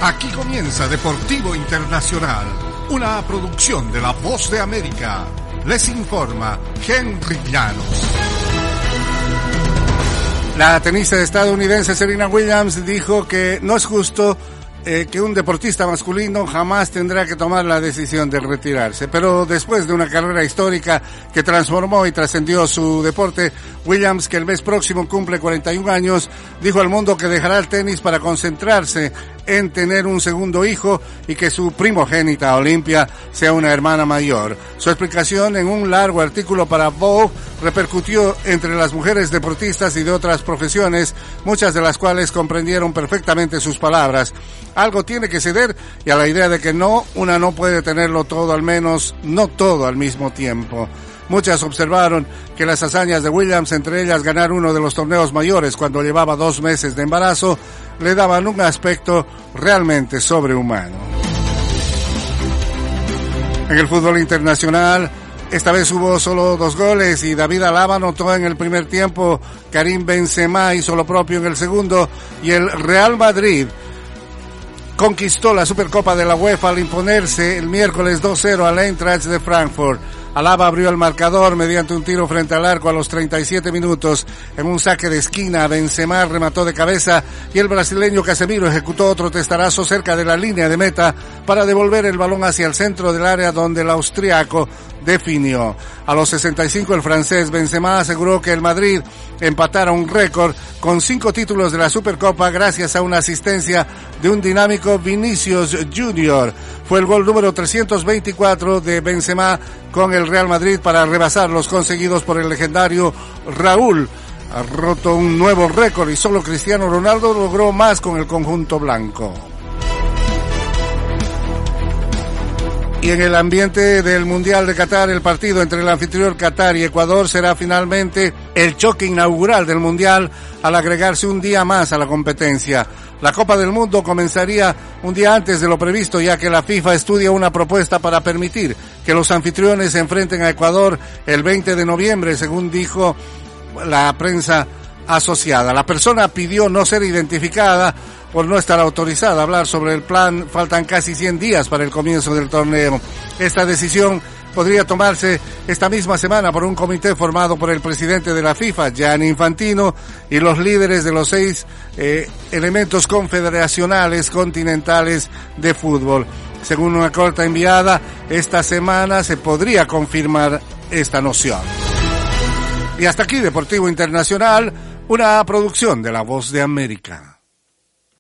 Aquí comienza Deportivo Internacional, una producción de La Voz de América. Les informa Henry Llanos. La tenista estadounidense Serena Williams dijo que no es justo que un deportista masculino jamás tendrá que tomar la decisión de retirarse. Pero después de una carrera histórica que transformó y trascendió su deporte, Williams, que el mes próximo cumple 41 años, dijo al mundo que dejará el tenis para concentrarse en tener un segundo hijo y que su primogénita Olympia sea una hermana mayor. Su explicación en un largo artículo para Vogue repercutió entre las mujeres deportistas y de otras profesiones, muchas de las cuales comprendieron perfectamente sus palabras. Algo tiene que ceder, y a la idea de que una no puede tenerlo todo, al menos no todo al mismo tiempo. Muchas observaron que las hazañas de Williams, entre ellas ganar uno de los torneos mayores cuando llevaba 2 meses de embarazo, le daban un aspecto realmente sobrehumano. En el fútbol internacional, esta vez hubo solo 2 goles y David Alaba anotó en el primer tiempo, Karim Benzema hizo lo propio en el segundo, y el Real Madrid conquistó la Supercopa de la UEFA al imponerse el miércoles 2-0 al Eintracht de Frankfurt. Alaba abrió el marcador mediante un tiro frente al arco a los 37 minutos. En un saque de esquina, Benzema remató de cabeza y el brasileño Casemiro ejecutó otro testarazo cerca de la línea de meta para devolver el balón hacia el centro del área, donde el austriaco definió. A los 65 el francés Benzema aseguró que el Madrid empatara un récord con 5 títulos de la Supercopa gracias a una asistencia de un dinámico Vinicius Junior. Fue el gol número 324 de Benzema con el Real Madrid para rebasar los conseguidos por el legendario Raúl. Ha roto un nuevo récord y solo Cristiano Ronaldo logró más con el conjunto blanco. Y en el ambiente del Mundial de Qatar, el partido entre el anfitrión Qatar y Ecuador será finalmente el choque inaugural del Mundial al agregarse un día más a la competencia. La Copa del Mundo comenzaría un día antes de lo previsto, ya que la FIFA estudia una propuesta para permitir que los anfitriones se enfrenten a Ecuador el 20 de noviembre, según dijo la prensa asociada. La persona pidió no ser identificada por no estar autorizada a hablar sobre el plan. Faltan casi 100 días para el comienzo del torneo. Esta decisión podría tomarse esta misma semana por un comité formado por el presidente de la FIFA, Gianni Infantino, y los líderes de los 6 elementos confederacionales continentales de fútbol. Según una carta enviada, esta semana se podría confirmar esta noción. Y hasta aquí Deportivo Internacional, una producción de La Voz de América.